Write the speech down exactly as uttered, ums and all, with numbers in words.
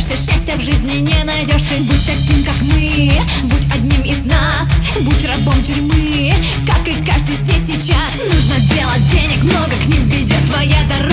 найдешь, и счастья в жизни не найдешь. Ты будь таким, как мы, будь одним из нас, будь рабом тюрьмы, как и каждый здесь сейчас. Нужно делать денег много, к ним ведет твоя дорога.